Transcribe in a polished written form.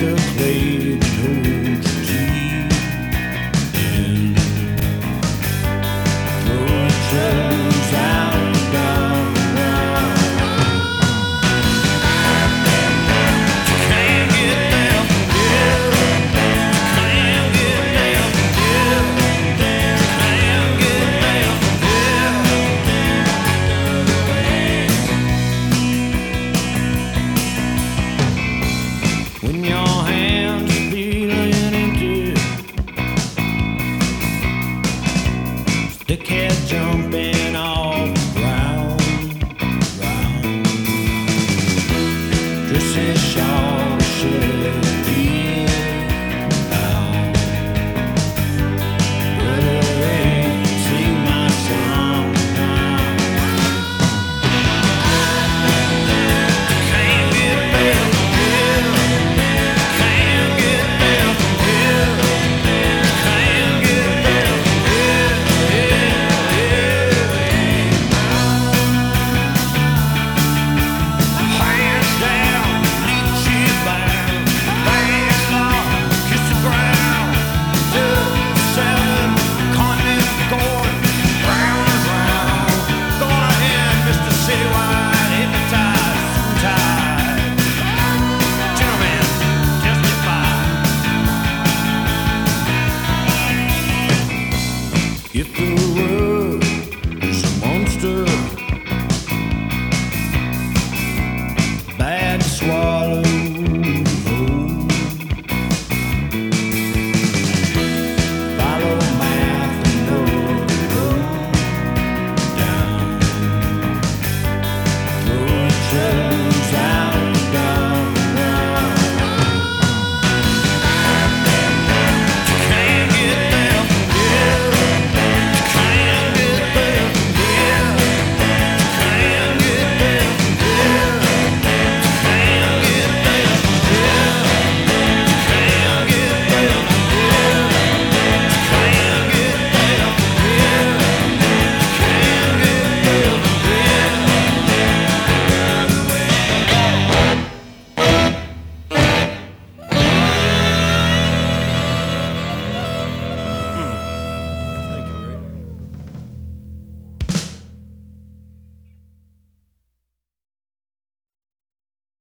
the clay that holds you deep and throw your troubles out the door. You can't get down from here. You can't get down from here. You can't get down from here. When your hands are feeling empty, stick head jump